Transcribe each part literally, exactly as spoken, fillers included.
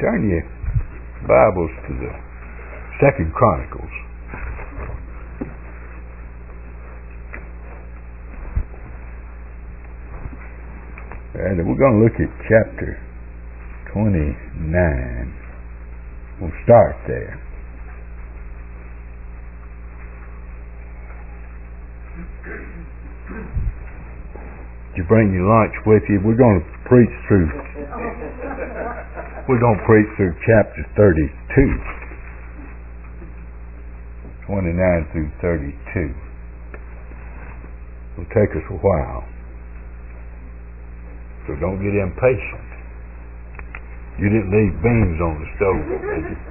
Turn your Bibles to the Second Chronicles. And we're going to look at chapter twenty-nine. We'll start there. Did you bring your lunch with you? We're going to preach through we're going to preach through chapter thirty-two. twenty-nine through thirty-two. It'll take us a while. So don't get impatient. You didn't leave beans on the stove, did you?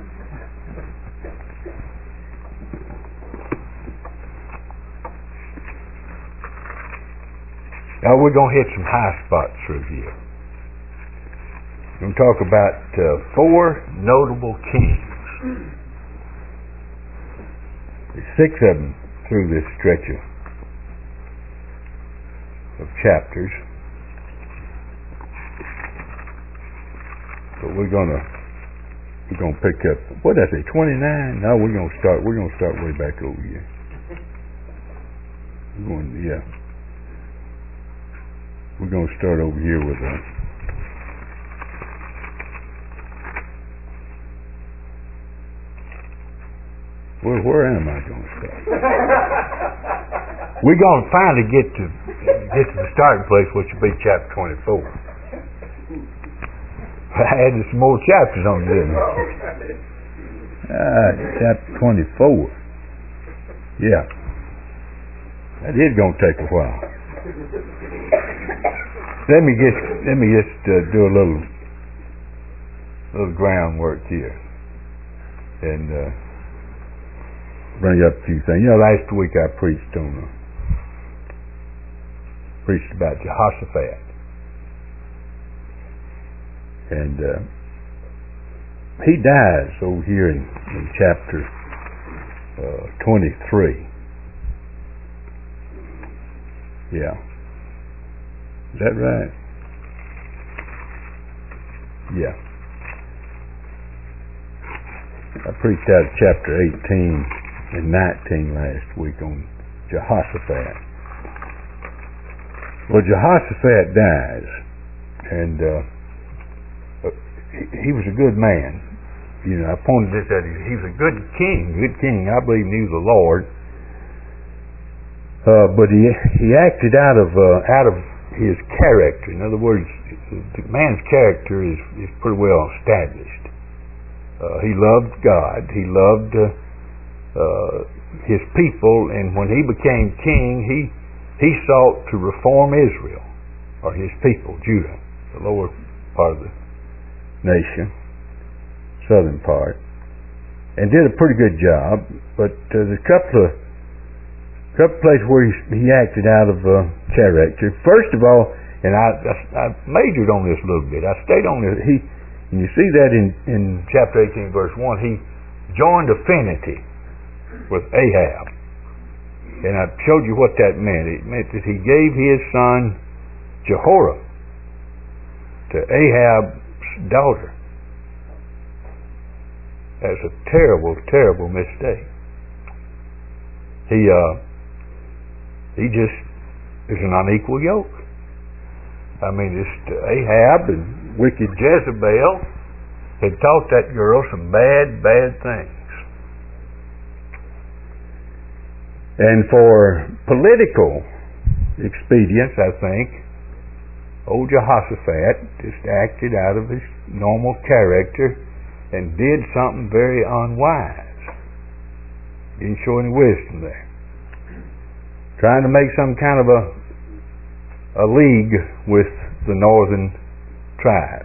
Now we're going to hit some high spots through here. We're going to talk about uh, four notable kings. There's six of them through this stretch of, of chapters. But we're gonna we're gonna pick up, what did I say, twenty-nine? No, we're gonna start we're gonna start way back over here. We're going yeah. We're gonna start over here with a Where where am I gonna start? We're gonna finally get to get to the starting place, which will be chapter twenty-four. I added some more chapters on, didn't I? Ah, chapter twenty-four. Yeah. That is going to take a while. Let me just let me just uh, do a little little groundwork here, and uh, bring up a few things. You know, last week I preached on uh, preached about Jehoshaphat. And uh, he dies over here in, in chapter uh, twenty-three. Yeah. Is that right? Yeah. I preached out of chapter eighteen and nineteen last week on Jehoshaphat. Well, Jehoshaphat dies, and uh, he was a good man. You know, I pointed this out. He was a good king, good king. I believe he knew the Lord. Uh, but he he acted out of uh, out of his character. In other words, the man's character is, is pretty well established. Uh, he loved God. He loved uh, uh, his people, and when he became king, he he sought to reform Israel, or his people, Judah, the lower part of the nation, southern part, and did a pretty good job. But uh, there's a couple of couple of places where he, he acted out of uh, character. First of all, and I, I, I majored on this a little bit. I stayed on this. He, and you see that in, in chapter eighteen, verse one. He joined affinity with Ahab, and I showed you what that meant. It meant that he gave his son Jehoram to Ahab's daughter. That's a terrible, terrible mistake. He uh, he just is an unequal yoke. I mean, this Ahab and wicked Jezebel had taught that girl some bad, bad things. And for political expedience, I think, old Jehoshaphat just acted out of his normal character and did something very unwise. Didn't show any wisdom there. Trying to make some kind of a a league with the northern tribe.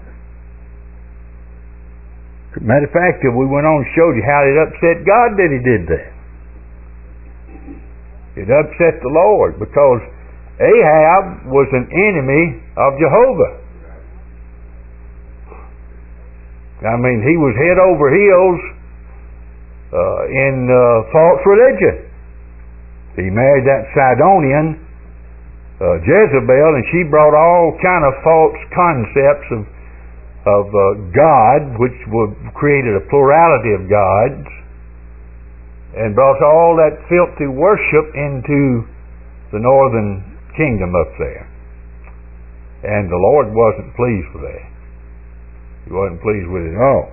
Matter of fact, we went on and showed you how it upset God that he did that. It upset the Lord because Ahab was an enemy of Jehovah. I mean, he was head over heels uh, in uh, false religion. He married that Sidonian uh, Jezebel, and she brought all kind of false concepts of of uh, God, which would created a plurality of gods, and brought all that filthy worship into the northern kingdom up there. And the Lord wasn't pleased with that. He wasn't pleased with it at all.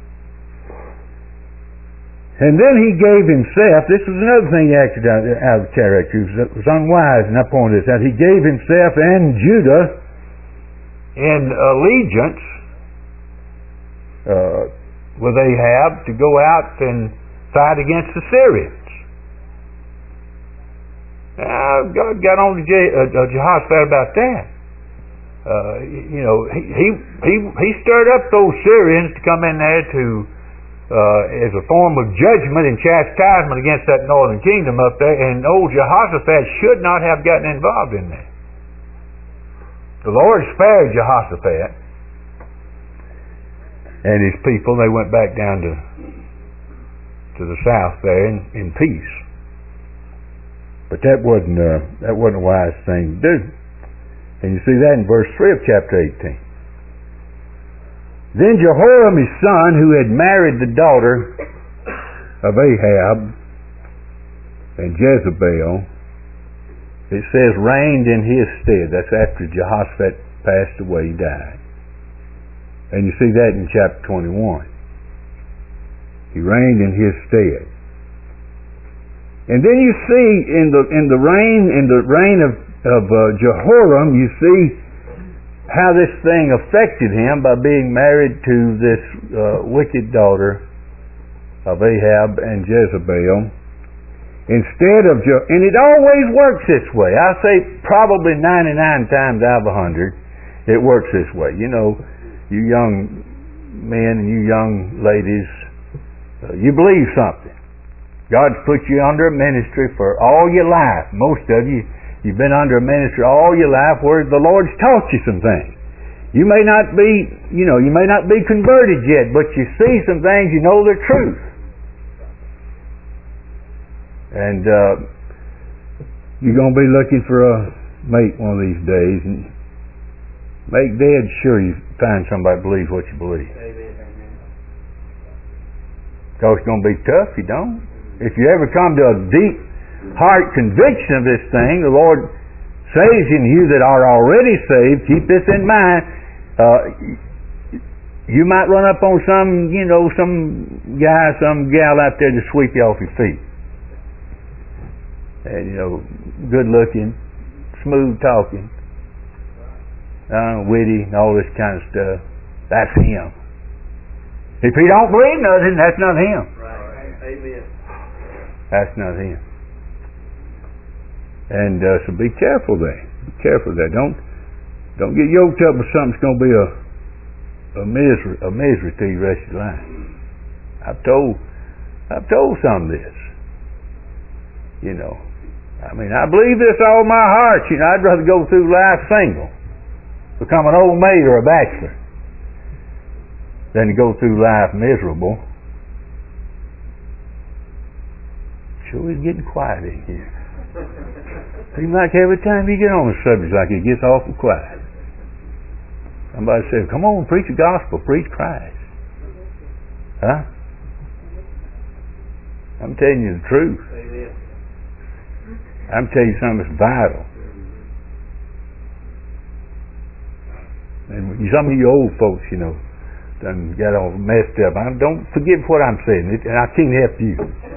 And then he gave himself, this was another thing he acted out, out of character, it was unwise, and I pointed this out. He gave himself and Judah in allegiance uh, with Ahab to go out and fight against the Syrians. Now, God got on to Je- uh, Jehoshaphat about that. Uh, you know, he, he he he stirred up those Syrians to come in there to Uh, as a form of judgment and chastisement against that northern kingdom up there, and old Jehoshaphat should not have gotten involved in that. The Lord spared Jehoshaphat and his people. They went back down to to the south there in, in peace. But that wasn't uh, that wasn't a wise thing to do. And you see that in verse three of chapter eighteen. Then Jehoram his son, who had married the daughter of Ahab and Jezebel, it says reigned in his stead. That's after Jehoshaphat passed away, he died. And you see that in chapter twenty-one. He reigned in his stead. And then you see in the in the reign in the reign of, of uh, Jehoram, you see how this thing affected him by being married to this uh, wicked daughter of Ahab and Jezebel. Instead of, Je- and it always works this way. I say probably ninety-nine times out of a hundred, it works this way. You know, you young men and you young ladies, uh, you believe something. God's put you under a ministry for all your life. Most of you, you've been under a ministry all your life where the Lord's taught you some things. You may not be, you know, you may not be converted yet, but you see some things, you know they're truth. And uh, you're going to be looking for a mate one of these days, and make dead sure you find somebody that believes what you believe. Because it's going to be tough if you don't. If you ever come to a deep heart conviction of this thing, the Lord saves in you that are already saved. Keep this in mind. Uh, you might run up on some, you know, some guy, some gal out there to sweep you off your feet. And, you know, good looking, smooth talking, uh, witty, and all this kind of stuff. That's him. If he don't believe nothing, that's not him. Right. Amen. That's not him. And uh, so be careful there. Be careful there. Don't don't get yoked up with something that's going to be a a misery a misery to you the rest of your life. I've told I've told some of this. You know, I mean, I believe this all my heart. You know, I'd rather go through life single, become an old maid or a bachelor, than to go through life miserable. Sure, it's getting quiet in here. Seems like every time you get on a subject like it gets awful quiet. Somebody says, come on, preach the gospel, preach Christ. Huh? I'm telling you the truth. Amen. I'm telling you something that's vital. And some of you old folks, you know, done got all messed up. I don't forget what I'm saying, and I can't help you.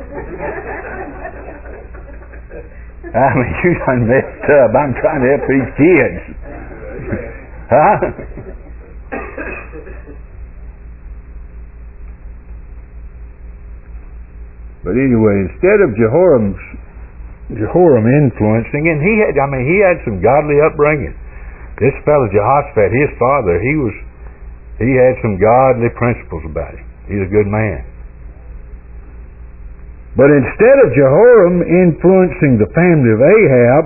I mean, you done messed up. I'm trying to help these kids. Huh? But anyway, instead of Jehoram's Jehoram influencing, and he had, I mean, he had some godly upbringing. This fellow Jehoshaphat, his father, he was, he had some godly principles about him. He's a good man. But instead of Jehoram influencing the family of Ahab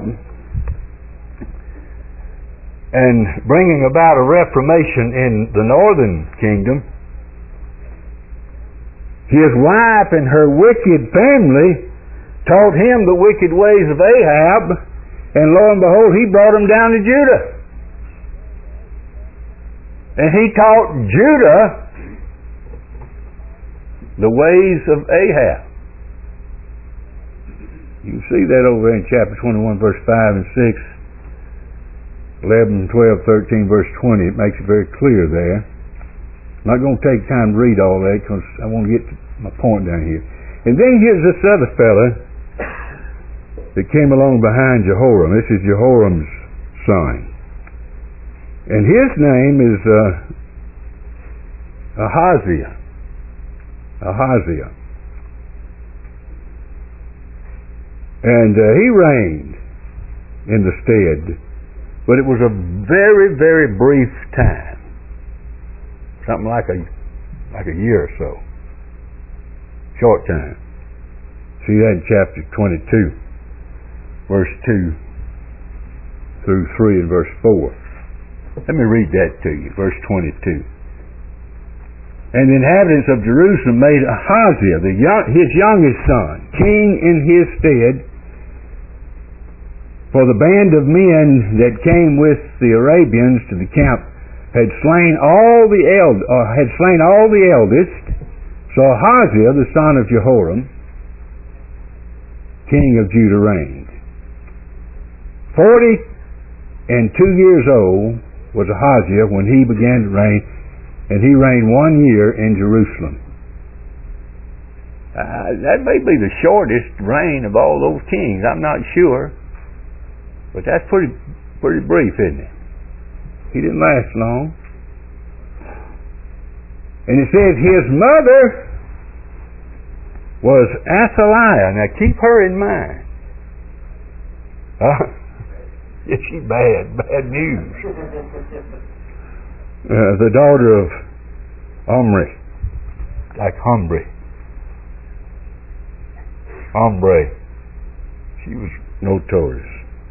and bringing about a reformation in the northern kingdom, his wife and her wicked family taught him the wicked ways of Ahab, and lo and behold, he brought them down to Judah. And he taught Judah the ways of Ahab. You can see that over in chapter twenty-one, verse five and six, eleven, twelve, thirteen, verse twenty. It makes it very clear there. I'm not going to take time to read all that because I want to get to my point down here. And then here's this other fella that came along behind Jehoram. This is Jehoram's son. And his name is uh, Ahaziah. Ahaziah. And uh, he reigned in the stead, but it was a very, very brief time. Something like a like a year or so. Short time. See that in chapter twenty-two, verse two through three and verse four. Let me read that to you, verse twenty-two. And the inhabitants of Jerusalem made Ahaziah, the young, his youngest son, king in his stead, for the band of men that came with the Arabians to the camp had slain all the eld uh, had slain all the eldest. So Ahaziah, the son of Jehoram, king of Judah, reigned. Forty and two years old was Ahaziah when he began to reign, and he reigned one year in Jerusalem. Uh, that may be the shortest reign of all those kings. I'm not sure. But that's pretty pretty brief, isn't it? He didn't last long. And it says his mother was Athaliah. Now keep her in mind. Uh, yeah, she's bad, bad news. Uh, the daughter of Omri, like Omri. Omri. She was notorious.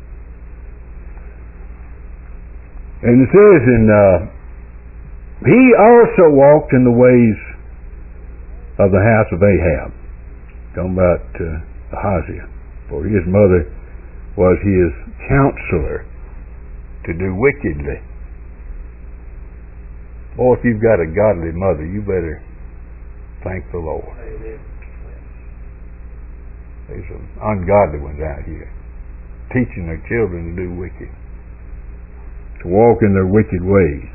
And it says in, uh, he also walked in the ways of the house of Ahab. Talking about uh, Ahaziah. For his mother was his counselor to do wickedly. Boy, if you've got a godly mother, you better thank the Lord. There's some ungodly ones out here teaching their children to do wicked, to walk in their wicked ways.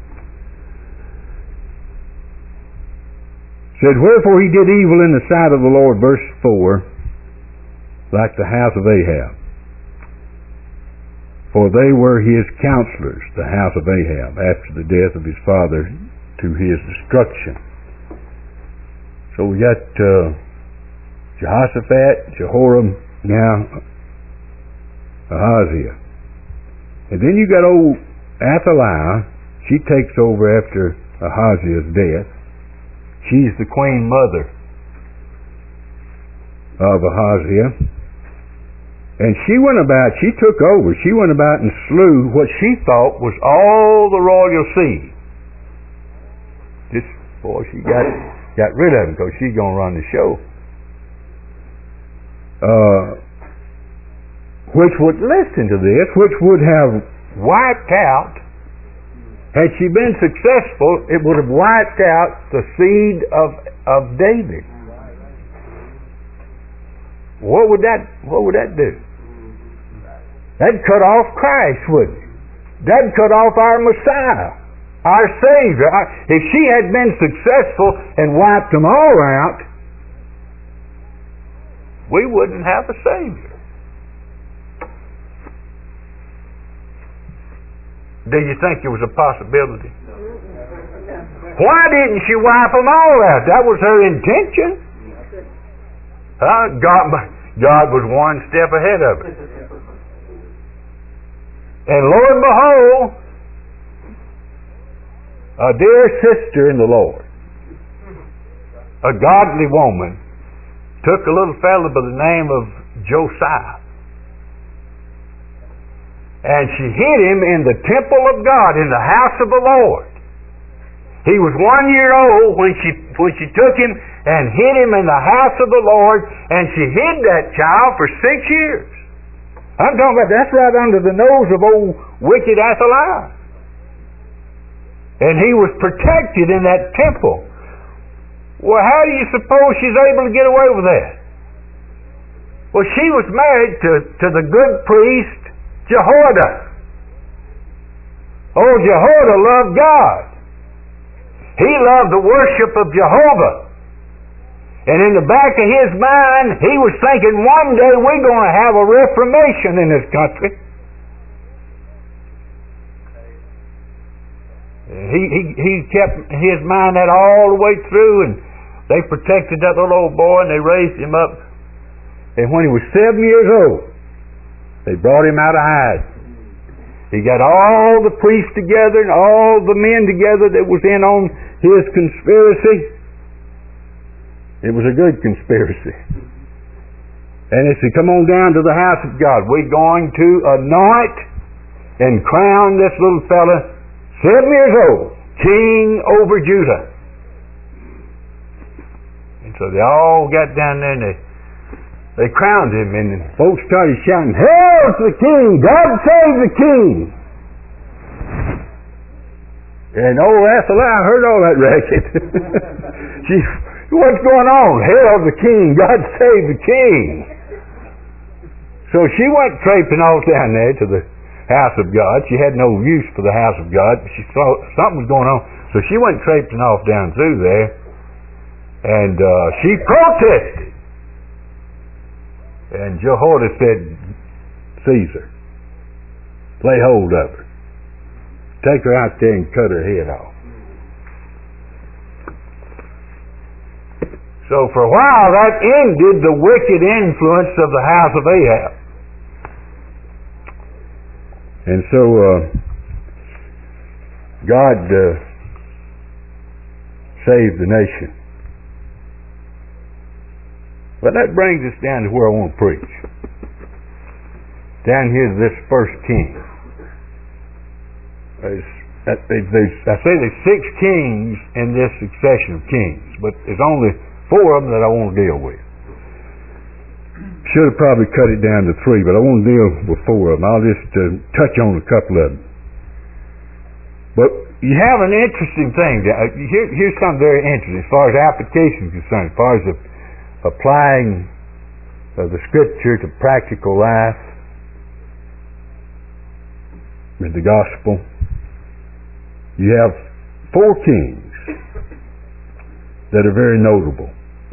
Said, wherefore he did evil in the sight of the Lord, verse four, like the house of Ahab. For they were his counselors, the house of Ahab, after the death of his father, to his destruction. So we got uh, Jehoshaphat, Jehoram, now Ahaziah. And then you got old Athaliah. She takes over after Ahaziah's death. She's the queen mother of Ahaziah. And she went about, she took over, she went about and slew what she thought was all the royal seed. This, boy, she got got rid of him because she's going to run the show. Uh, which would, listen to this, which would have wiped out, had she been successful, it would have wiped out the seed of, of David. What would that, what would that do? That'd cut off Christ, wouldn't it? That'd cut off our Messiah, our Savior. If she had been successful and wiped them all out, we wouldn't have a Savior. Do you think there was a possibility? Why didn't she wipe them all out? That was her intention. Uh, God, God was one step ahead of it. And lo and behold, a dear sister in the Lord, a godly woman, took a little fellow by the name of Josiah, and she hid him in the temple of God, in the house of the Lord. He was one year old when she when she took him and hid him in the house of the Lord, and she hid that child for six years. I'm talking about that's right under the nose of old wicked Athaliah. And he was protected in that temple. Well, how do you suppose she's able to get away with that? Well, she was married to, to the good priest, Jehoiada. Oh, Jehoiada loved God. He loved the worship of Jehovah. And in the back of his mind, he was thinking, one day we're going to have a reformation in this country. He, he, he kept his mind that all the way through, and they protected that little old boy, and they raised him up. And when he was seven years old, they brought him out of hiding. He got all the priests together and all the men together that was in on his conspiracy. It was a good conspiracy. And they said, come on down to the house of God. We're going to anoint and crown this little fella, seven years old, king over Judah. And so they all got down there and they, they crowned him, and the folks started shouting, "Hail to the king! God save the king!" And old Athaliah heard all that racket. She, what's going on? Hail the king! God save the king! So she went traipsing off down there to the house of God. She had no use for the house of God. She thought something was going on. So she went traipsing off down through there, and uh, she protested. And Jehoiada said, "Caesar, lay hold of her. Take her out there and cut her head off." So for a while that ended the wicked influence of the house of Ahab. And so uh, God uh, saved the nation. But that brings us down to where I want to preach. Down here to this first king. There's, there's, I say there's six kings in this succession of kings, but there's only four of them that I want to deal with. Should have probably cut it down to three, but I want to deal with four of them. I'll just uh, touch on a couple of them. But you have an interesting thing. Here, here's something very interesting as far as application is concerned, as far as the, applying uh, the Scripture to practical life with the gospel. You have four kings that are very notable.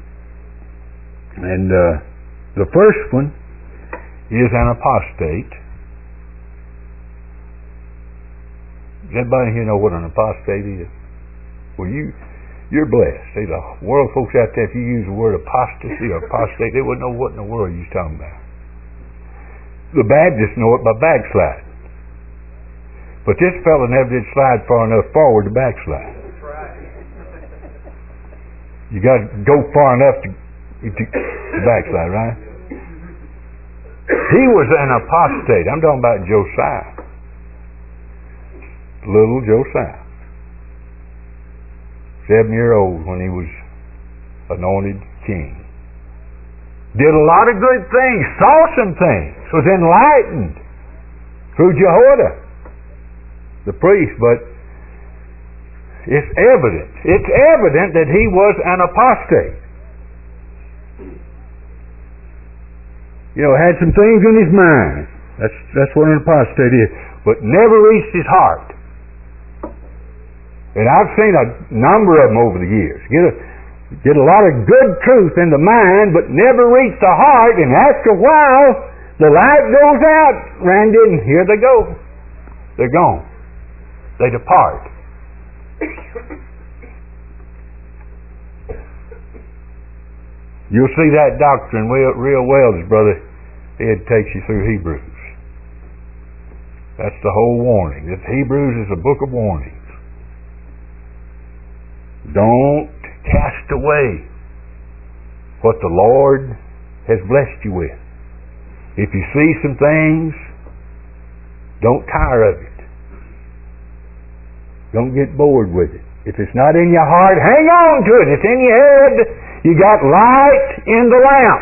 And uh, the first one is an apostate. Does anybody here know what an apostate is? Well, you, you're blessed. See, the world folks out there, if you use the word apostasy or apostate, they wouldn't know what in the world you're talking about. The Baptists know it by backslide. But this fellow never did slide far enough forward to backslide. That's right. You got to go far enough to, to, to backslide, right? He was an apostate. I'm talking about Josiah. Little Josiah. Seven year old when he was anointed king. Did a lot of good things, saw some things, was enlightened through Jehoiada, the priest, but it's evident. It's evident that he was an apostate. You know, had some things in his mind. That's that's what an apostate is. But never reached his heart. And I've seen a number of them over the years. Get a get a lot of good truth in the mind, but never reach the heart, and after a while the light goes out, Randy, and here they go. They're gone. They depart. You'll see that doctrine real, real well, as Brother Ed takes you through Hebrews. That's the whole warning. This Hebrews is a book of warnings. Don't cast away what the Lord has blessed you with. If you see some things, don't tire of it. Don't get bored with it. If it's not in your heart, hang on to it. It's in your head. You got light in the lamp.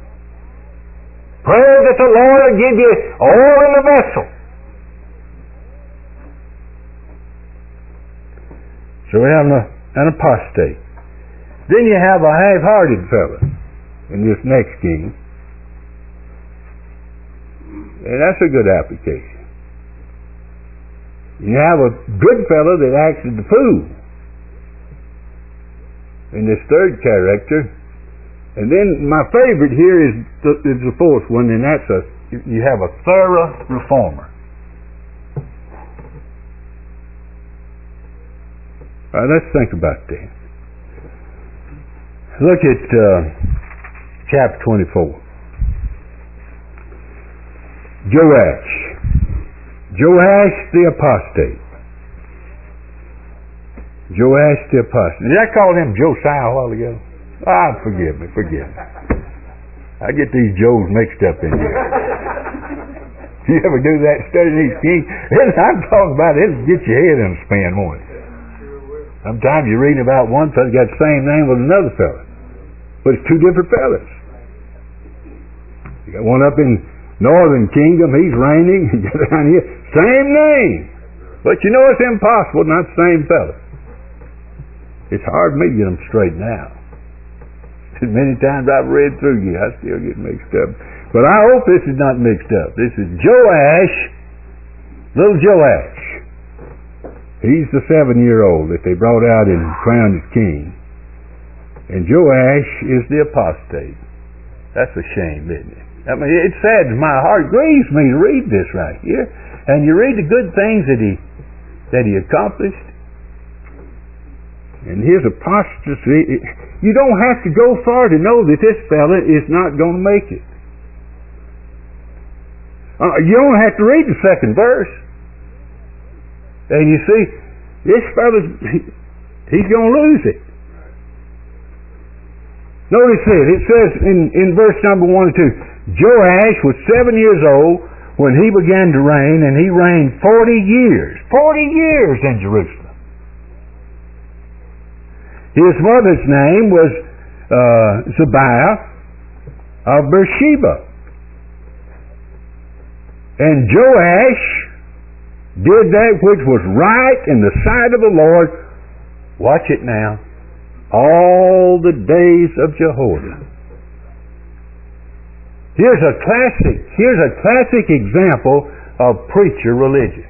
Pray that the Lord will give you oil in the vessel. So we have an, an apostate. Then you have a half-hearted fellow in this next king. And that's a good application. You have a good fellow that acts as the fool in this third character. And then my favorite here is the, is the fourth one, and that's a you have a thorough reformer. All right, let's think about that. Look at uh, chapter twenty-four. Joash. Joash the apostate. Joash the apostate. Did I call him Josiah a while ago? Ah, forgive me, forgive me. I get these Joes mixed up in here. You ever do that, study these kings? I'm talking about it, it'll get your head in a spin, won't it? Sometimes you're reading about one fellow got the same name with another fellow, but it's two different fellas. You got one up in Northern Kingdom, he's reigning. You got down here, same name, but you know it's impossible, not the same fellow. It's hard for me to get them straightened out. Many times I've read through you, I still get mixed up. But I hope this is not mixed up. This is Joash, little Joash. He's the seven-year-old that they brought out and crowned as king. And Joash is the apostate. That's a shame, isn't it? I mean, it saddens my heart, grieves me to read this right here. And you read the good things that he that he accomplished. And his apostasy, you don't have to go far to know that this fella is not going to make it. Uh, you don't have to read the second verse. And you see, this fella's, he, he's going to lose it. Notice it. It says in, in verse number one and two, Joash was seven years old when he began to reign, and he reigned forty years. Forty years in Jerusalem. His mother's name was uh, Zabiah of Beersheba. And Joash did that which was right in the sight of the Lord. Watch it now. All the days of Jehoiada. Here's a classic, here's a classic example of preacher religion.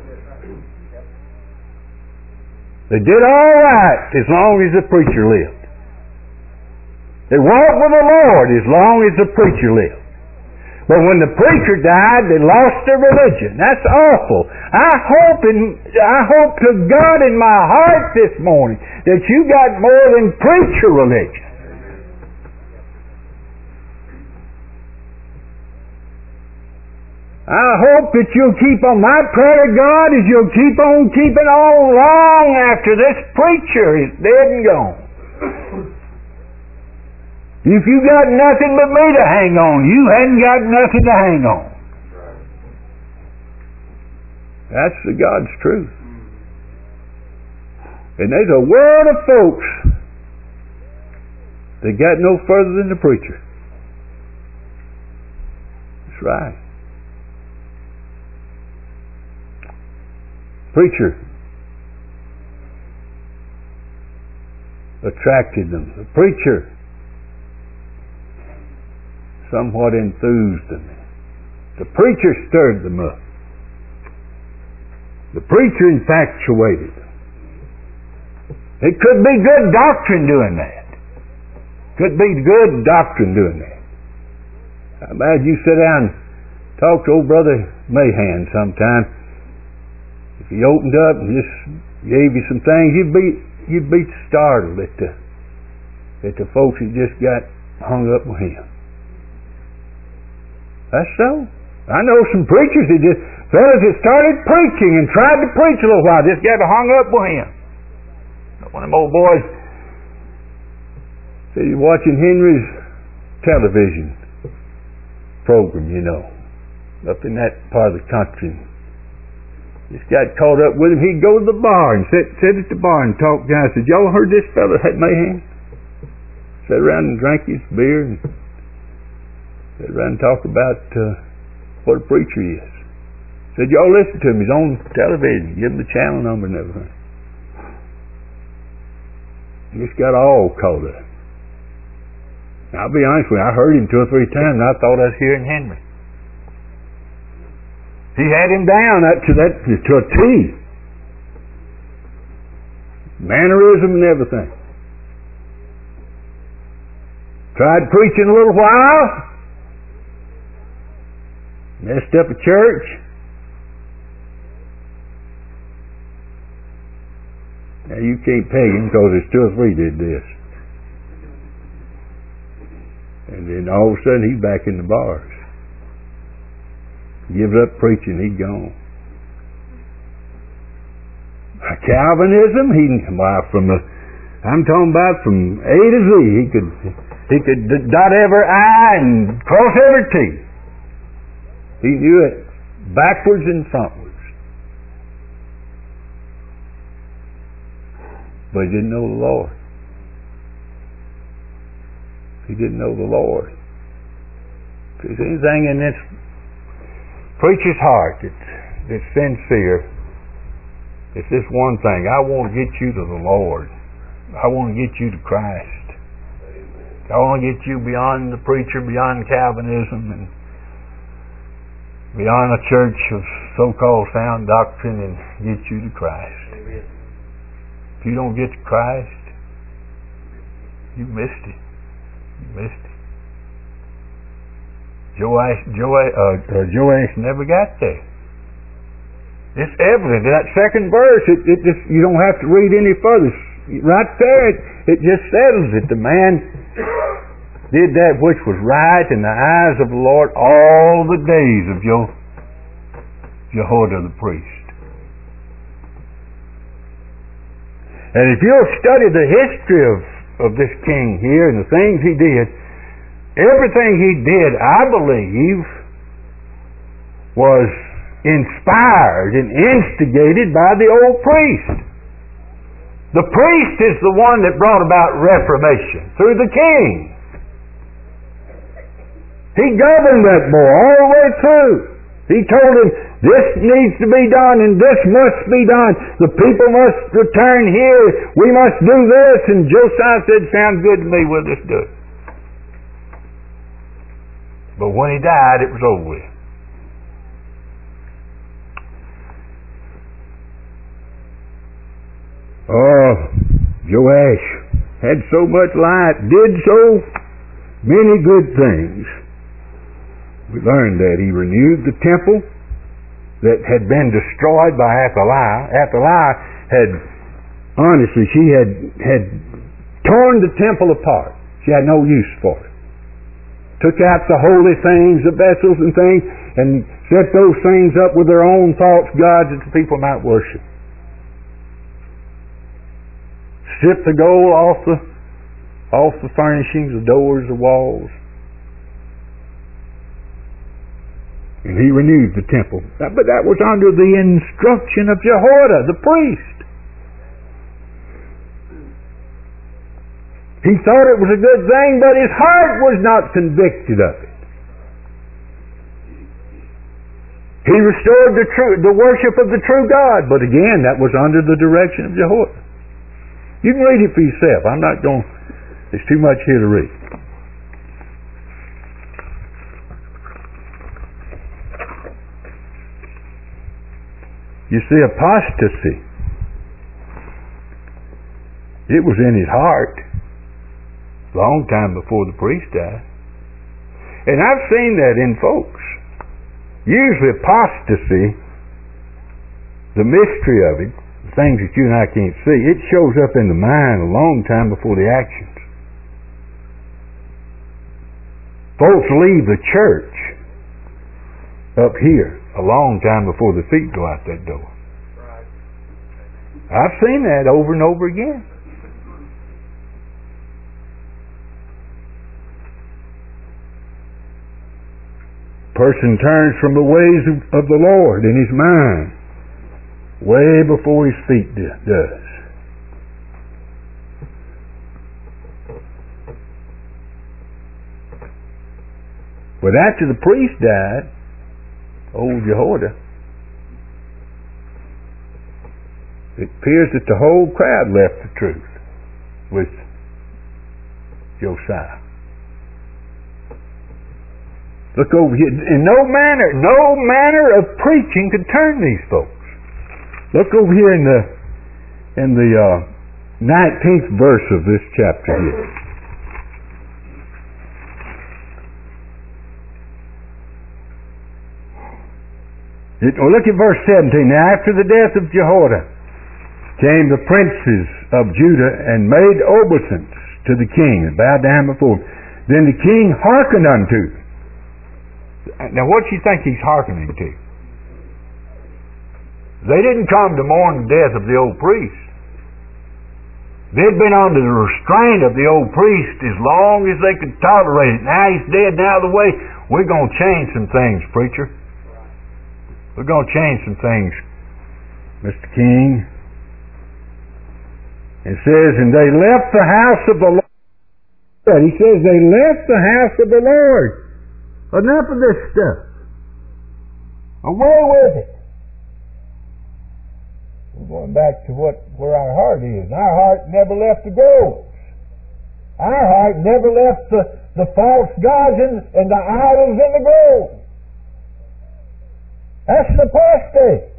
They did all right as long as the preacher lived. They walked with the Lord as long as the preacher lived. But when the preacher died, they lost their religion. That's awful. I hope in, I hope to God in my heart this morning that you got more than preacher religion. I hope that you'll keep on. My prayer to God is you'll keep on keeping on long after this preacher is dead and gone. If you got nothing but me to hang on, you hadn't got nothing to hang on. That's the God's truth. And there's a world of folks that got no further than the preacher. That's right. Preacher attracted them. The preacher somewhat enthused them. The preacher stirred them up. The preacher infatuated them. It could be good doctrine doing that. Could be good doctrine doing that. How about you sit down and talk to old Brother Mahan sometime. If he opened up and just gave you some things, you'd be you'd be startled at the at the folks that just got hung up with him. That's so. I know some preachers that just fellas that started preaching and tried to preach a little while, just got hung up with him. One of them old boys said he's watching Henry's television program, you know, up in that part of the country. Just got caught up with him. He'd go to the bar and sit, sit at the bar and talk to guys. Said, y'all heard this fella had Mahan? Sat around and drank his beer and sat around and talk about uh, what a preacher he is. Said, y'all listen to him. He's on television. Give him the channel number and everything. Just got all caught up. Now, I'll be honest with you, I heard him two or three times and I thought I was hearing Henry. He had him down up to that to a T. Mannerism and everything. Tried preaching a little while. Messed up a church. Now you can't pay him because there's two or three did this. And then all of a sudden he's back in the bars. Gives up preaching, he's gone. Calvinism, he well, from the I'm talking about from A to Z. He could he could dot every I and cross every T. He knew it backwards and frontwards. But he didn't know the Lord. He didn't know the Lord. If there's anything in this preacher's heart that's, that's sincere, it's this one thing. I want to get you to the Lord. I want to get you to Christ. I want to get you beyond the preacher, beyond Calvinism, and beyond a church of so-called sound doctrine, and get you to Christ. Amen. If you don't get to Christ, you missed it. You missed it. Joash, Joash, uh, uh, Joash never got there. It's evident in that second verse. It, it just you don't have to read any further. Right there, it, it just settles it. The man did that which was right in the eyes of the Lord all the days of Jo, Jehoiada the priest. And if you'll study the history of, of this king here and the things he did, everything he did, I believe, was inspired and instigated by the old priest. The priest is the one that brought about reformation through the king. He governed that boy all the way through. He told him, this needs to be done and this must be done. The people must return here. We must do this. And Josiah said, sounds good to me. We'll just do it. But when he died, it was over with. Oh, Joash had so much light, did so many good things. We learned that he renewed the temple that had been destroyed by Athaliah. Athaliah had, honestly, she had, had torn the temple apart. She had no use for it. Took out the holy things, the vessels and things, and set those things up with their own false gods that the people might worship. Stripped the gold off the off the furnishings, the doors, the walls. And he renewed the temple. But that was under the instruction of Jehoiada, the priest. He thought it was a good thing, but his heart was not convicted of it. He restored the true, the worship of the true God, but again, that was under the direction of Jehoiada. You can read it for yourself. I'm not going, there's too much here to read. You see, apostasy, it was in his heart long time before the priest died. And I've seen that in folks. Usually apostasy, the mystery of it, things that you and I can't see, it shows up in the mind a long time before the actions. Folks leave the church up here a long time before the feet go out that door. Right. I've seen that over and over again. Person turns from the ways of, of the Lord in his mind way before his feet does. But after the priest died, old Jehoiada, it appears that the whole crowd left the truth. with Josiah. Look over here. In no manner, no manner of preaching could turn these folks. Look over here in the in the uh, nineteenth verse of this chapter here. It, well, look at verse seventeen. Now, after the death of Jehoiada, came the princes of Judah and made obeisance to the king and bowed down before him. Then the king hearkened unto. Now, what do you think he's hearkening to? They didn't come to mourn the death of the old priest. They'd been under the restraint of the old priest as long as they could tolerate it. Now he's dead and out of the way. We're going to change some things, preacher. We're going to change some things, Mister King. It says, and they left the house of the Lord. He says they left the house of the Lord. Enough of this stuff. Away with it. We're going back to what where our heart is. Our heart never left the goals. Our heart never left the, the false gods and, and the idols and the gold. That's the apostate.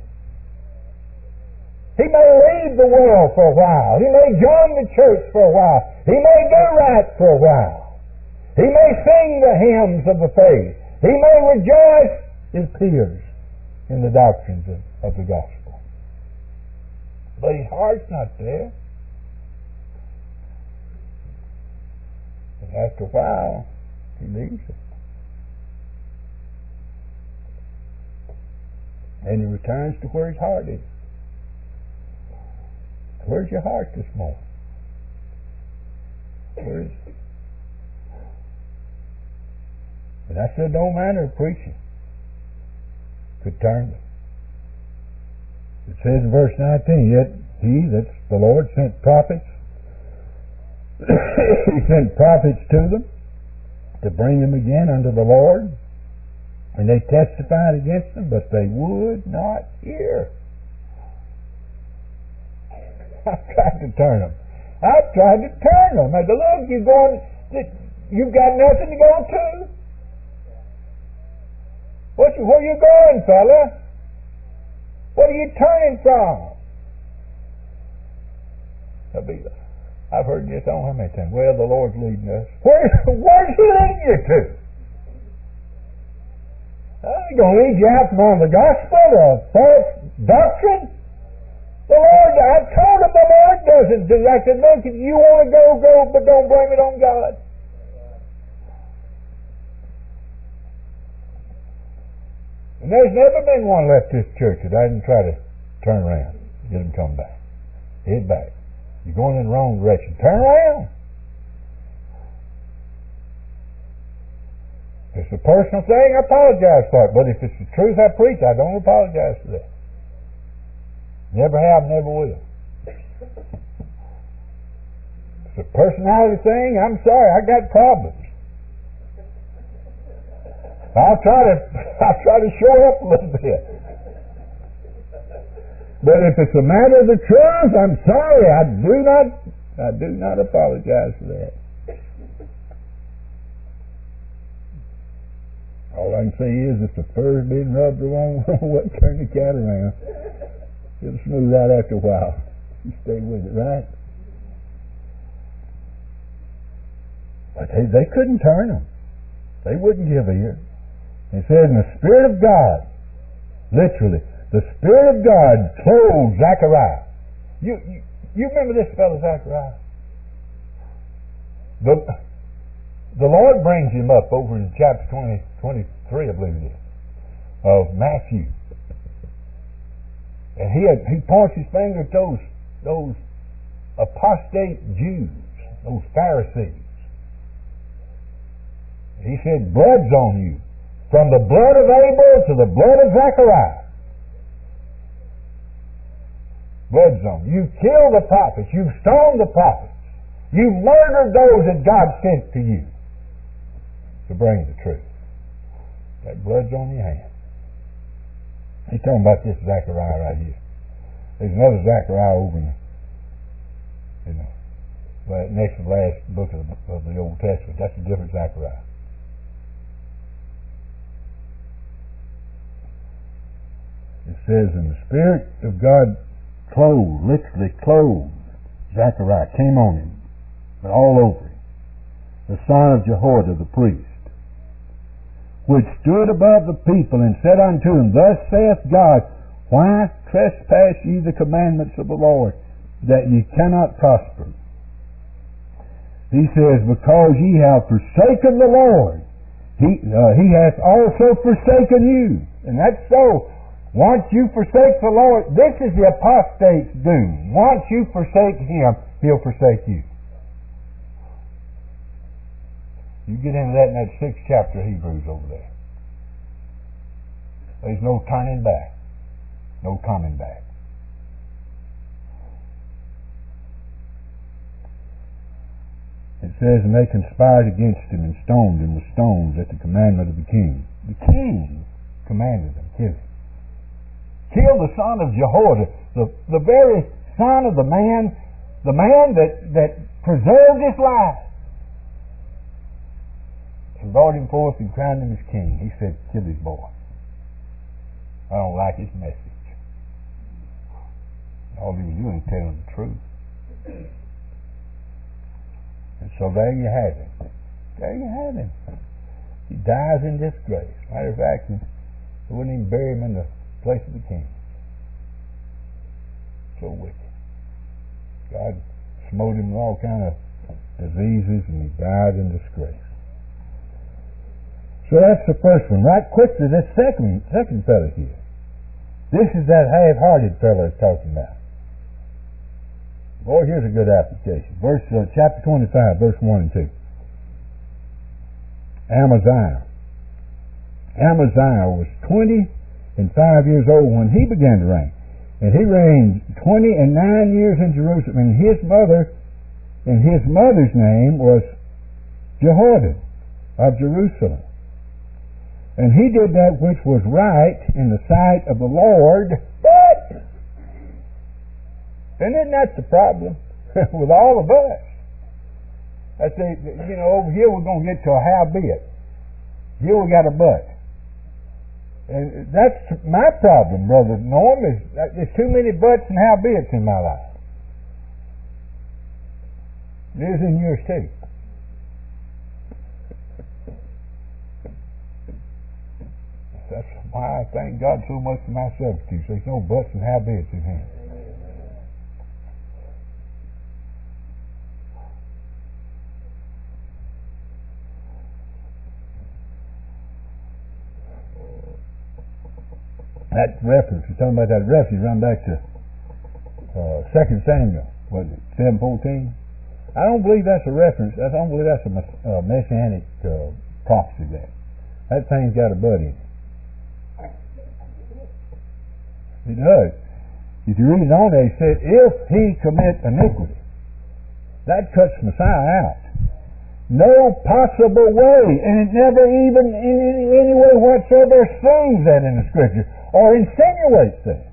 He may leave the world for a while. He may join the church for a while. He may do right for a while. He may sing the hymns of the faith. He may rejoice his tears in the doctrines of, of the gospel. But his heart's not there. And after a while, he leaves it. And he returns to where his heart is. Where's your heart this morning? Where is it? And I said, no manner of preaching could turn them. It says in verse nineteen, yet he, that's the Lord, sent prophets. He sent prophets to them to bring them again unto the Lord. And they testified against them, but they would not hear. I've tried to turn them. I've tried to turn them. I said, look, you're going, you've got nothing to go to. What, where are you going, fella? What are you turning from? I'll be, I've heard this on how many times. Well, the Lord's leading us. Where, where's He leading you to? Uh, He's going to lead you out from the gospel, the false doctrine. The Lord, I told him the Lord doesn't do that. I said, look, if you want to go, go, but don't blame it on God. And there's never been one left this church that I didn't try to turn around, get him come back. Head back. You're going in the wrong direction. Turn around. If it's a personal thing, I apologize for it. But if it's the truth I preach, I don't apologize for that. Never have, never will. If it's a personality thing, I'm sorry, I got problems. I'll try to I'll try to show up a little bit. But if it's a matter of the truth, I'm sorry. I do not I do not apologize for that. All I can say is if the fur's being rubbed the wrong way, turn the cat around. It'll smooth out after a while. You stay with it, right? But they, they couldn't turn them. They wouldn't give ear. It says, in the Spirit of God, literally, the Spirit of God clothed Zechariah. You, you, you remember this fellow Zechariah? The, the Lord brings him up over in chapter twenty, twenty-three, I believe it is, of Matthew. And he, had, he points his finger at those, those apostate Jews, those Pharisees. He said, blood's on you. From the blood of Abel to the blood of Zechariah. Blood's on you. You've killed the prophets. You've stoned the prophets. You've murdered those that God sent to you to bring the truth. That blood's on your hand. He's talking about this Zechariah right here. There's another Zechariah over in, you know, next to the last book of the, of the Old Testament. That's a different Zechariah. It says, and the Spirit of God clothed, literally clothed, Zechariah, came on him, but all over him, the son of Jehoiada the priest, which stood above the people, and said unto him, Thus saith God, Why trespass ye the commandments of the Lord, that ye cannot prosper? He says, Because ye have forsaken the Lord, He, uh, he hath also forsaken you. And that's so. Once you forsake the Lord, this is the apostate's doom. Once you forsake Him, He'll forsake you. You get into that in that sixth chapter of Hebrews over there. There's no turning back. No coming back. It says, and they conspired against him and stoned him with stones at the commandment of the king. The king commanded them, kill him. Kill the son of Jehoiada, the, the very son of the man, the man that, that preserved his life. And brought him forth and crowned him as king. He said, kill his boy. I don't like his message. All he was doing was telling the truth. And so there you have him. There you have him. He dies in disgrace. Matter of fact, they wouldn't even bury him in the place of the king. So wicked. God smote him with all kind of diseases, and he died in disgrace. So that's the first one. Right quickly, this second second fellow here. This is that half-hearted fellow he's talking about. Boy, here's a good application. Verse uh, chapter twenty-five, verse one and two. Amaziah. Amaziah was twenty and five years old when he began to reign. And he reigned twenty and nine years in Jerusalem. And his mother, and his mother's name was Jehoiada of Jerusalem. And he did that which was right in the sight of the Lord. But, and isn't that the problem with all of us? I say, you know, over here we're going to get to a howbeit. Here we got a but. And that's my problem, Brother Norm, is there's too many buts and howbeit in my life. It is in yours too. That's why I thank God so much for my substitute. There's no buts and howbeit in Him. That reference, we're talking about that reference, run back to uh, Second Samuel, what is it, seven fourteen? I don't believe that's a reference. I don't believe that's a uh, messianic uh, prophecy there. That thing's got a but in it. It does. If you read it on there, he said, if he commit iniquity, that cuts Messiah out. No possible way, and it never even in any, any way whatsoever assumes that in the Scripture, or insinuates that.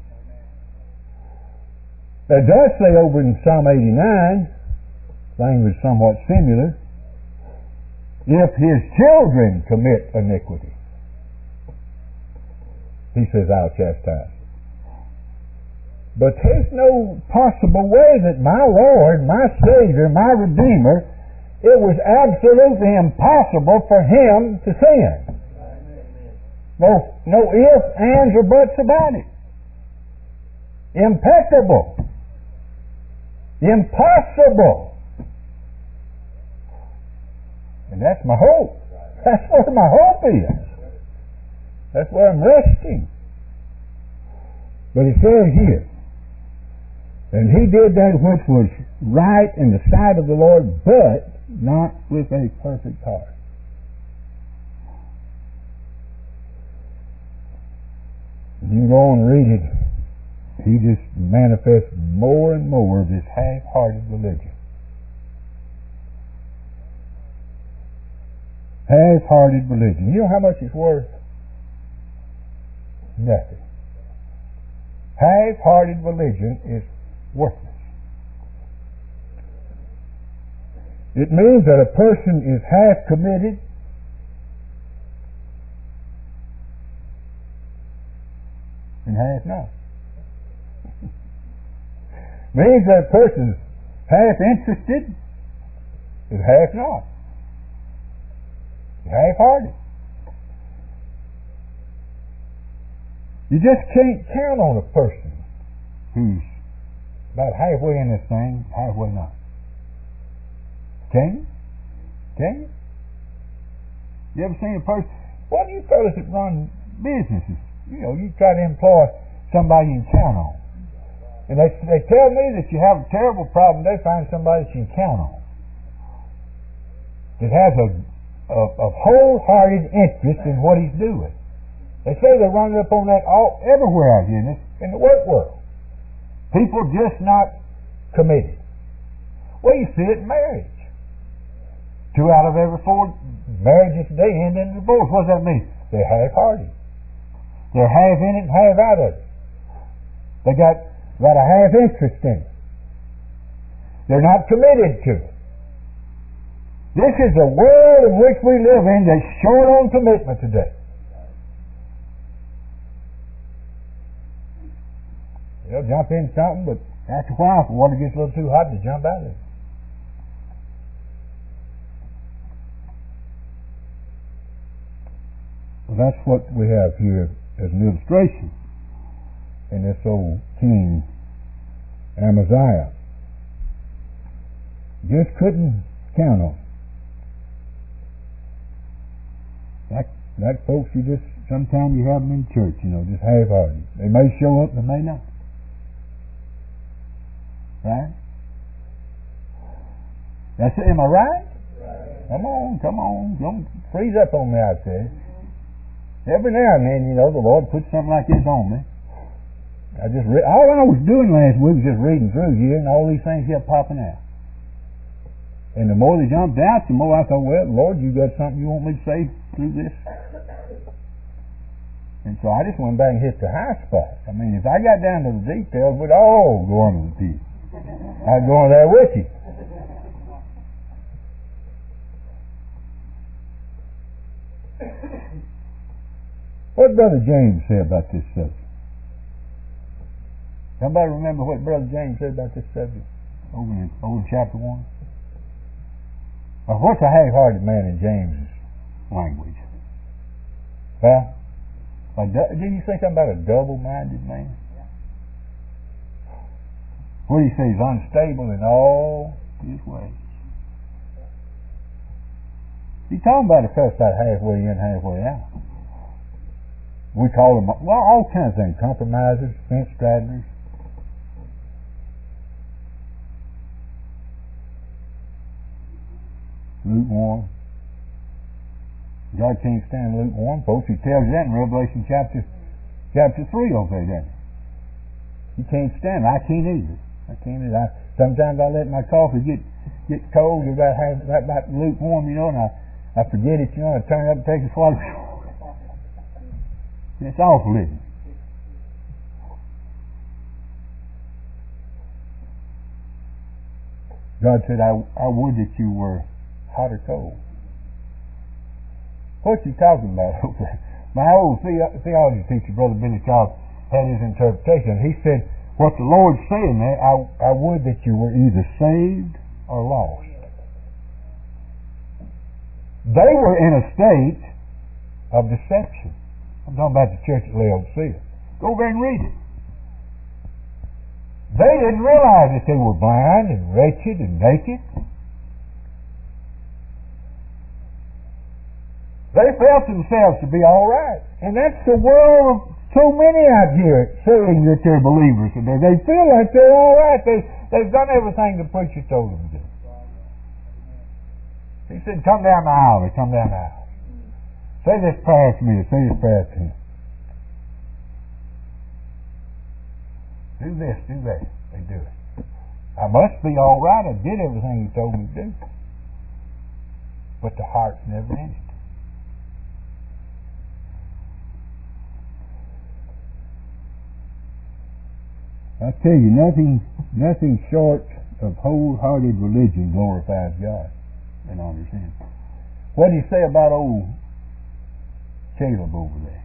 It does say over in Psalm eighty-nine, language somewhat similar, if his children commit iniquity, he says, I'll chastise. But there's no possible way that my Lord, my Savior, my Redeemer, it was absolutely impossible for him to sin. No, no ifs, ands, or buts about it. Impeccable. Impossible. And that's my hope. That's where my hope is. That's where I'm resting. But it says here, and he did that which was right in the sight of the Lord, but not with a perfect heart. You go and read it, he just manifests more and more of this half-hearted religion. Half-hearted religion. You know how much it's worth? Nothing. Half-hearted religion is worthless. It means that a person is half committed and half not. Means that a person's half interested and half not. Half-hearted. You just can't count on a person who's about halfway in this thing, halfway not. Can you? Can you? You ever seen a person? What do you fellas that run businesses? You know, you try to employ somebody you can count on. And they, they tell me that you have a terrible problem. They find somebody that you can count on. That has a, a, a wholehearted interest in what he's doing. They say they're running up on that all everywhere out here in, this, in the work world. People just not committed. Well, you see it in marriage. Two out of every four marriages today end in divorce. What does that mean? They're half-hearted. They're half in it and half out of it. They got, got a half interest in it. They're not committed to it. This is the world in which we live in that's short on commitment today. They'll jump in something, but after a while, if the water gets a little too hot, they jump out of it. Well, that's what we have here as an illustration in this old king Amaziah. Just couldn't count on. Like, like folks, you just, sometimes you have them in church, you know, just half-hearted. They may show up and they may not. Right? That's it. Am I right? Right? Come on, come on. Don't freeze up on me, I say. Every now and then, you know, the Lord puts something like this on me. I just re- all I was doing last week was just reading through here, and all these things kept popping out. And the more they jumped out, the more I thought, well, Lord, you got something you want me to say through this? And so I just went back and hit the high spot. I mean, if I got down to the details, we'd all go under the teeth. I'd go in there with you. What did Brother James say about this subject? Somebody remember what Brother James said about this subject over in, over in chapter one? Well, what's a half-hearted man in James' language? Huh? Like, did you say something about a double-minded man? What do you say? He's unstable in all his ways. He's talking about a fellow about halfway in, halfway out. We call them, well, all kinds of things. Compromisers, fence straddlers. Lukewarm. God can't stand lukewarm folks. He tells you that in Revelation chapter chapter three over there, doesn't he? He can't stand it. I can't either. I can't either. I, sometimes I let my coffee get get cold about have that about lukewarm, you know, and I, I forget it, you know, and I turn it up and take a swallow. It's awful, isn't it? God said, I, I would that you were hot or cold. What's he talking about over there? My old theology teacher, Brother Billy Charles, had his interpretation. He said, what the Lord's saying there, I, I would that you were either saved or lost. They were in a state of deception. I'm talking about the church at Laodicea. Go over and read it. They didn't realize that they were blind and wretched and naked. They felt themselves to be all right. And that's the world of so many out here saying that they're believers today. They feel like they're all right. They, they've done everything the preacher told them to do. He said, come down the aisle. They come down the aisle. Say this prayer to me, or say this prayer to him. Do this, do that. They do it. I must be all right. I did everything he told me to do. But the heart's never in it. I tell you, nothing, nothing short of wholehearted religion glorifies God. and honors him. What did he say about old Caleb over there?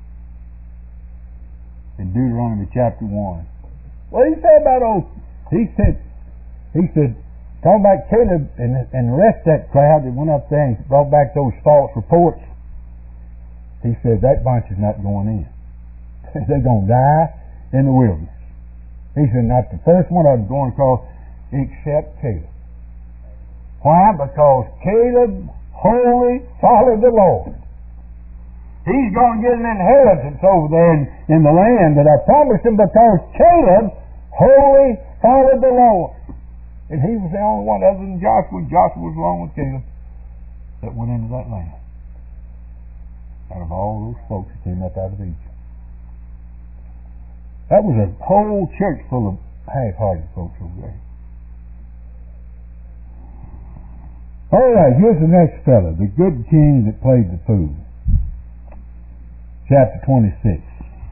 In Deuteronomy chapter one. What did he say about old? He said, he said, talking about Caleb and, and the rest of that crowd that went up there and brought back those false reports. He said, that bunch is not going in. They're going to die in the wilderness. He said, not the first one of them going across except Caleb. Why? Because Caleb wholly followed the Lord. He's going to get an inheritance over there in, in the land that I promised him, because Caleb wholly followed the Lord. And he was the only one other than Joshua. Joshua was along with Caleb that went into that land. Out of all those folks that came up out of Egypt. That was a whole church full of half-hearted folks over there. All right, here's the next fellow, the good king that played the fool. Chapter twenty-six.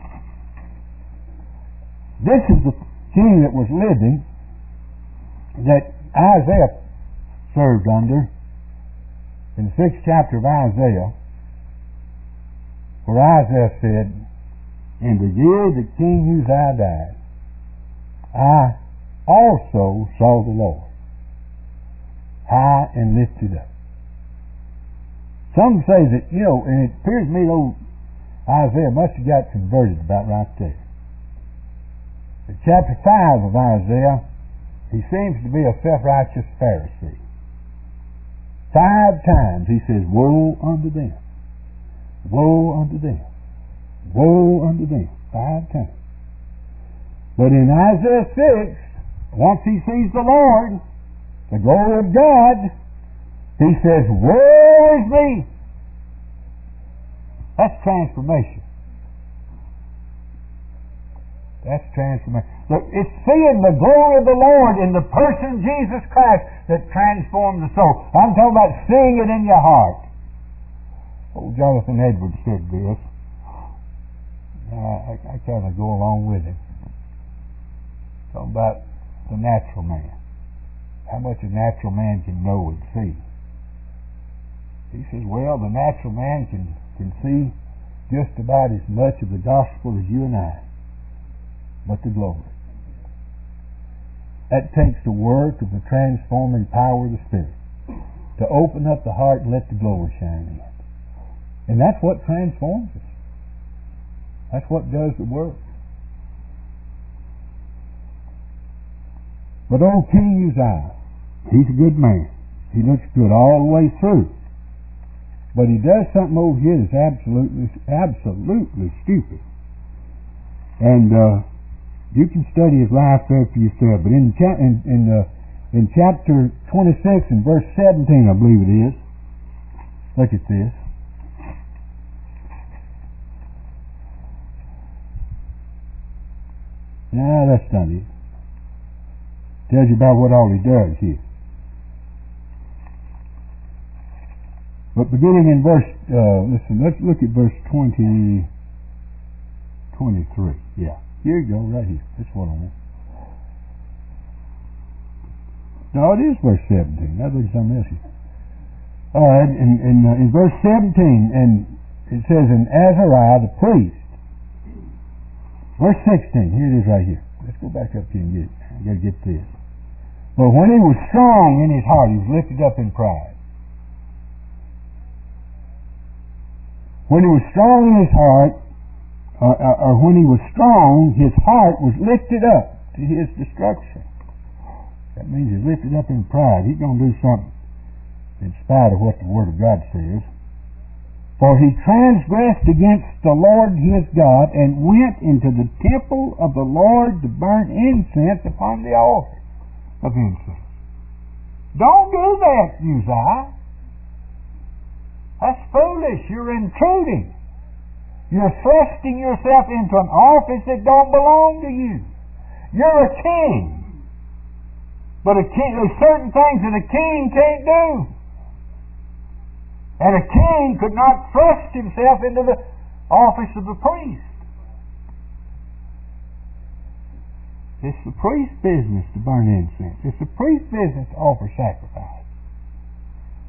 This is the king that was living that Isaiah served under in the sixth chapter of Isaiah, where Isaiah said, in the year that King Uzziah died, I also saw the Lord high and lifted up. Some say that, you know, and it appears to me old Isaiah must have got converted about right there. In chapter five of Isaiah, he seems to be a self-righteous Pharisee. Five times he says, woe unto them, woe unto them, woe unto them. Five times. But in Isaiah six, once he sees the Lord, the glory of God, he says, woe is me. That's transformation. That's transformation. Look, it's seeing the glory of the Lord in the person Jesus Christ that transforms the soul. I'm talking about seeing it in your heart. Old Jonathan Edwards said this. Uh, I, I kind of go along with him. Talking about the natural man. How much a natural man can know and see. He says, well, the natural man can, can see just about as much of the gospel as you and I. But the glory. That takes the work of the transforming power of the Spirit to open up the heart and let the glory shine in. And that's what transforms us. That's what does the work. But old King Uzziah, he's a good man. He looks good all the way through. But he does something over here that's absolutely, absolutely stupid. And uh, you can study his life there for yourself. But in cha- in in, uh, in chapter twenty-six and verse seventeen, I believe it is. Look at this. No, that's not it. Tells you about what all he does here. But beginning in verse, uh, listen, let's look at verse twenty, twenty-three. Yeah, here you go, right here. That's what I want. No, it is verse seventeen. I think something else here. All right, in, in, uh, in verse seventeen, and it says, in Azariah the priest. Verse sixteen, here it is right here. Let's go back up here and get it. I got to get this. But when he was strong in his heart, he was lifted up in pride. When he was strong in his heart, uh, uh, or when he was strong, his heart was lifted up to his destruction. That means he's lifted up in pride. He's going to do something in spite of what the Word of God says. For he transgressed against the Lord his God, and went into the temple of the Lord to burn incense upon the altar of incense. Don't do that, Uzziah. That's foolish. You're intruding. You're thrusting yourself into an office that don't belong to you. You're a king. But a king, there's certain things that a king can't do. And a king could not thrust himself into the office of a priest. It's the priest's business to burn incense. It's the priest's business to offer sacrifice.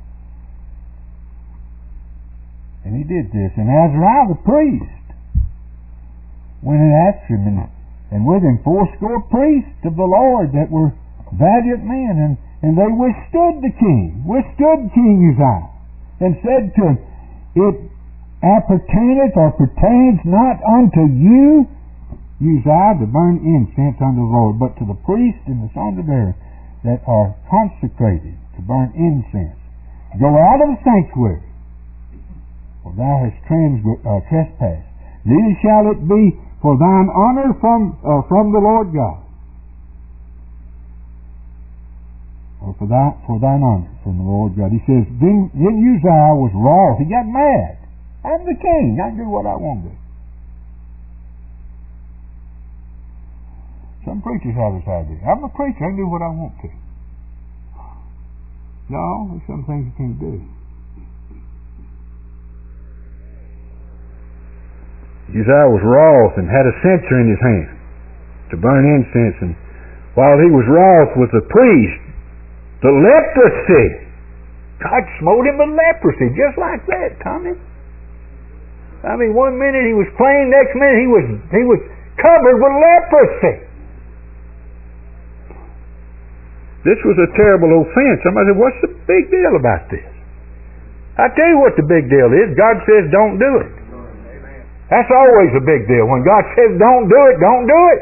And he did this. And Azariah the priest went and after him, and, and with him fourscore priests of the Lord that were valiant men, and, and they withstood the king, withstood King Uzziah, and said to him, It appertaineth or pertains not unto you, Uzziah, to burn incense unto the Lord, but to the priests and the sons of Aaron that are consecrated to burn incense. Go out of the sanctuary, for thou hast trans- uh, trespassed. Then shall it be for thine honor from uh, from the Lord God, or for thy, for thine honor from the Lord God. He says, then, then Uzziah was wroth. He got mad. I'm the king. I can do what I want to do. Some preachers have this idea. I'm a preacher. I can do what I want to. No, there's some things you can't do. Uzziah was wroth and had a censer in his hand to burn incense, and while he was wroth with the priest, the leprosy, God smote him with leprosy, just like that, Tommy. I mean, one minute he was clean, next minute he was he was covered with leprosy. This was a terrible offense. Somebody said, what's the big deal about this? I tell you what the big deal is. God says don't do it. That's always a big deal. When God says don't do it, don't do it.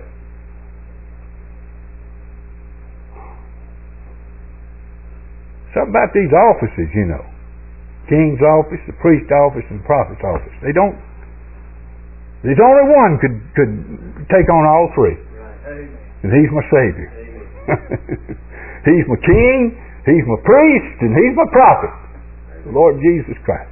Something about these offices, you know. King's office, the priest's office, and the prophet's office. They don't, there's only one could, could take on all three. And he's my Savior. He's my king, he's my priest, and he's my prophet. The Lord Jesus Christ.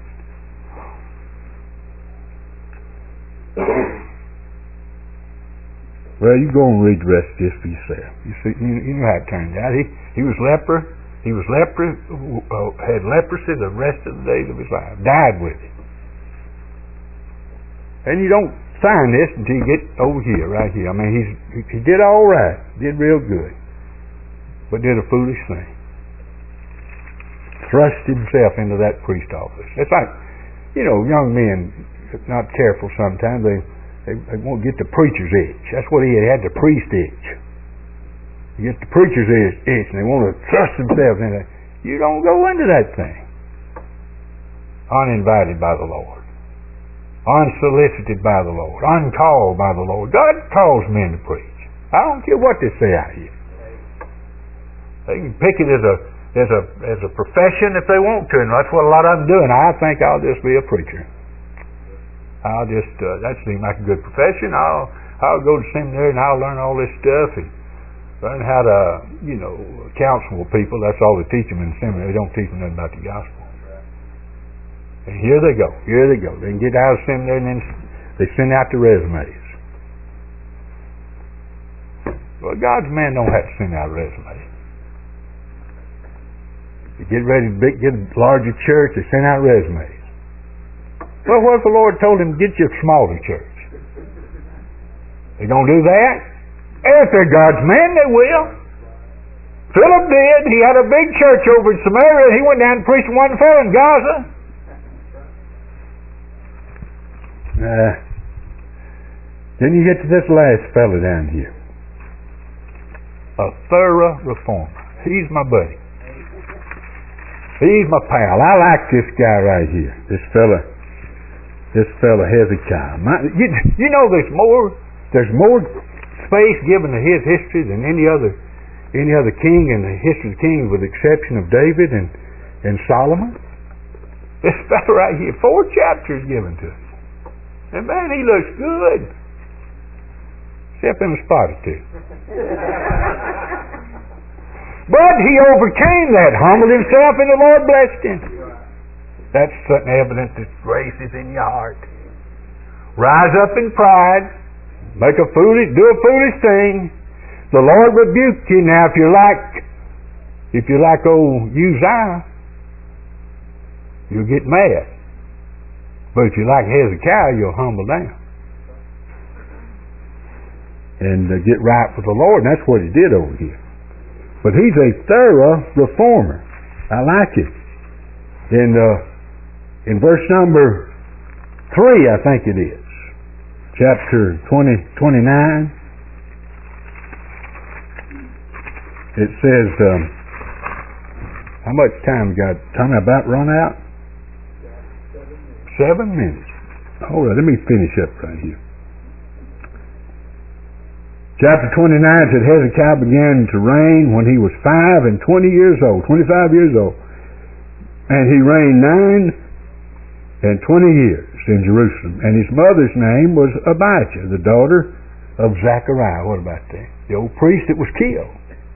Well, you go and read the rest of this for yourself. You see, you, you know how it turned out. He he was leper. He was leper. Uh, had leprosy the rest of the days of his life. Died with it. And you don't sign this until you get over here, right here. I mean, he's he, he did all right. Did real good. But did a foolish thing. Thrust himself into that priest office. It's like, you know, young men, if not careful sometimes, they, they, they won't get the preacher's itch. That's what he had, he had the priest itch. You get the preacher's itch, and they want to thrust themselves into it. You don't go into that thing. Uninvited by the Lord. Unsolicited by the Lord. Uncalled by the Lord. God calls men to preach. I don't care what they say out here. They can pick it as a as a as a profession if they want to, and that's what a lot of them do. And I think I'll just be a preacher. I'll just uh, that seems like a good profession. I'll I'll go to seminary and I'll learn all this stuff and learn how to you know counsel people. That's all they teach them in seminary. They don't teach them nothing about the gospel. And here they go. Here they go. They can get out of seminary and then they send out the resumes. Well, God's man don't have to send out resumes. To get ready to get a larger church, they send out resumes. Well, what if the Lord told him, get you a smaller church? They gonna do that? If they're God's men, they will. Philip did. He had a big church over in Samaria. He went down and preached one fellow in Gaza. Uh, then you get to this last fellow down here. A thorough reformer. He's my buddy. He's my pal. I like this guy right here. This fella, this fella Hezekiah. My, you, you know, there's more. There's more space given to his history than any other, any other king in the history of the kings, with the exception of David and and Solomon. This fella right here, four chapters given to him, and man, he looks good, except in a spot or two. But he overcame that, humbled himself, and the Lord blessed him. That's certain evidence that grace is in your heart. Rise up in pride, make a foolish, do a foolish thing. The Lord rebuke you. Now, if you're like, if you're like old Uzziah, you'll get mad. But if you're like Hezekiah, you'll humble down and uh, get right with the Lord. And that's what he did over here. But he's a thorough reformer. I like it. And uh, In verse number three, I think it is, chapter twenty, twenty-nine, it says, um, how much time we got? Time about run out? Seven minutes. Hold on, let me finish up right here. Chapter twenty-nine said Hezekiah began to reign when he was five and twenty years old, twenty-five years old. And he reigned nine and twenty years in Jerusalem. And his mother's name was Abijah, the daughter of Zechariah. What about that? The old priest that was killed.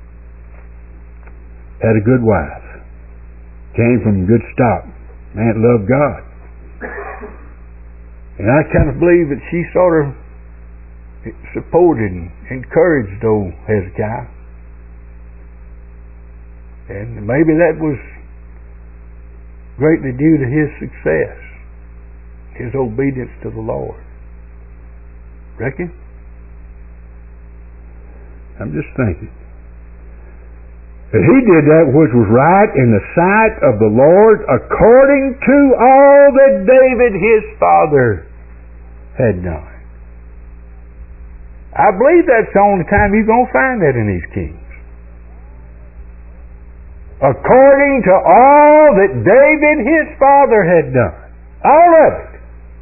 Had a good wife. Came from good stock. Man loved God. And I kind of believe that she sort of supported and encouraged old Hezekiah. And maybe that was greatly due to his success, his obedience to the Lord. Reckon? I'm just thinking. That he did that which was right in the sight of the Lord according to all that David his father had done. I believe that's the only time you're going to find that in these kings. According to all that David his father had done. All of it.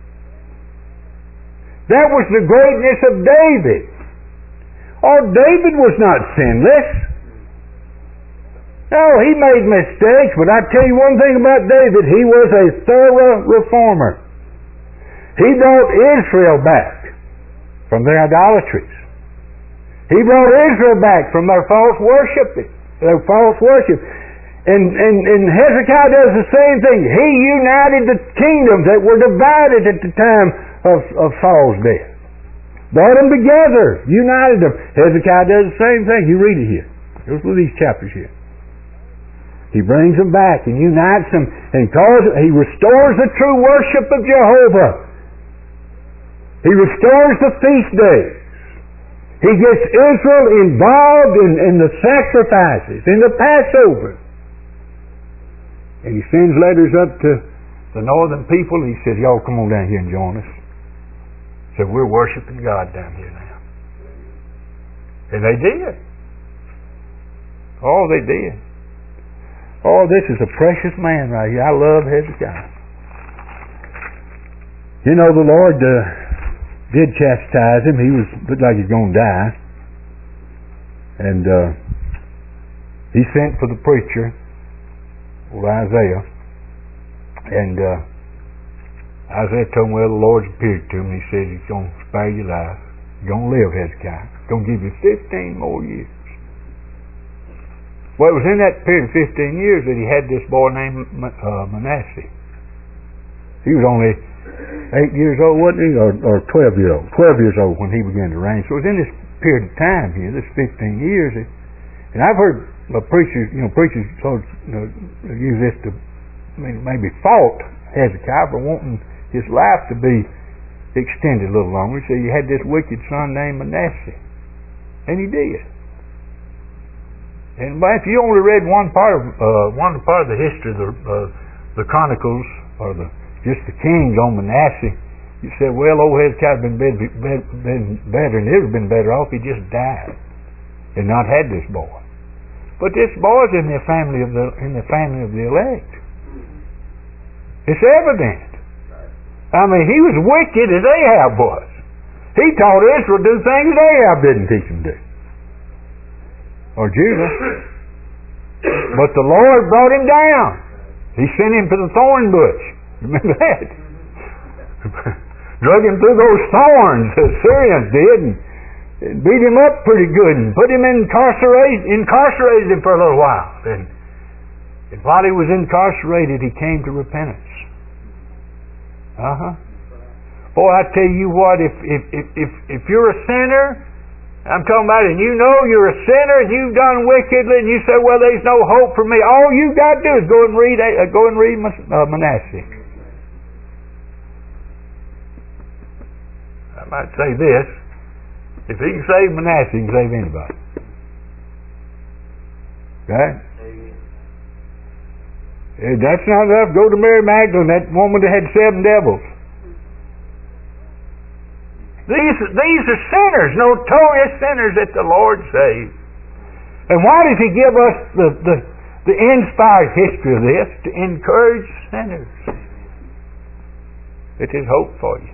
That was the greatness of David. Oh, David was not sinless. No, he made mistakes, but I tell you one thing about David, he was a thorough reformer. He brought Israel back from their idolatries. He brought Israel back from their false worship, their false worship. And, and, and Hezekiah does the same thing. He united the kingdoms that were divided at the time of, of Saul's death. Brought them together, united them. Hezekiah does the same thing. You read it here. Goes through these chapters here. He brings them back and unites them and causes, he restores the true worship of Jehovah. He restores the feast days. He gets Israel involved in, in the sacrifices, in the Passover. And he sends letters up to the northern people. He says, y'all come on down here and join us. He said, we're worshiping God down here now. And they did. Oh, they did. Oh, this is a precious man right here. I love Hezekiah. You know, the Lord uh, did chastise him. He was looked like he's going to die. And uh, he sent for the preacher, old Isaiah. And uh, Isaiah told him, well, the Lord's appeared to him. He said, he's going to spare your life. You're going to live, Hezekiah. He's going to give you fifteen more years. Well, it was in that period of fifteen years that he had this boy named uh, Manasseh. He was only eight years old, wasn't he? Or, or twelve years old. twelve years old when he began to reign. So it was in this period of time here, this fifteen years. And I've heard uh, preachers, you know, preachers sort of, you know, use this to maybe fault Hezekiah for wanting his life to be extended a little longer. So you had this wicked son named Manasseh. And he did. And if you only read one part of uh, one part of the history of the uh, the Chronicles or the just the kings on Manasseh, you say, well, old Hezekiah had been, been, been better, and it would have been better off if he just died and not had this boy. But this boy's in the family of the in the family of the elect. It's evident. I mean, he was wicked as Ahab was. He taught Israel to do things that Ahab didn't teach him to do. Or Judah. But the Lord brought him down. He sent him to the thorn bush. Remember that? Drug him through those thorns, the Syrians did, and beat him up pretty good, and put him in incarcerated, incarcerated him for a little while. And, and while he was incarcerated, he came to repentance. Uh-huh. Boy, I tell you what, if if if if, if you're a sinner, I'm talking about it, and you know you're a sinner and you've done wickedly, and you say, well, there's no hope for me. All you got to do is go and read uh, go and read uh, Manasseh. I might say this: if he can save Manasseh, he can save anybody. Okay? If that's not enough, go to Mary Magdalene, that woman that had seven devils. These, these are sinners, notorious sinners that the Lord saved. And why does He give us the, the, the inspired history of this? To encourage sinners. It is hope for you.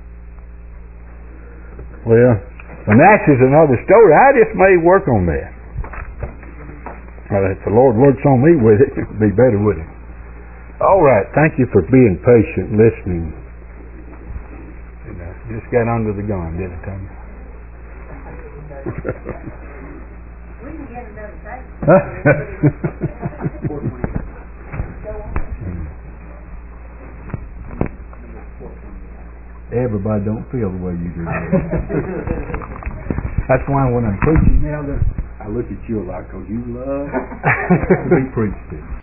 Well, and that's is another story. I just may work on that. Well, if the Lord works on me with it, it would be better, wouldn't it? All right. Thank you for being patient, listening. And, uh, just got under the gun, didn't I, Tony? We can get another day. Everybody don't feel the way you do. That's why when I'm preaching now, I look at you a lot because you love to be preached to.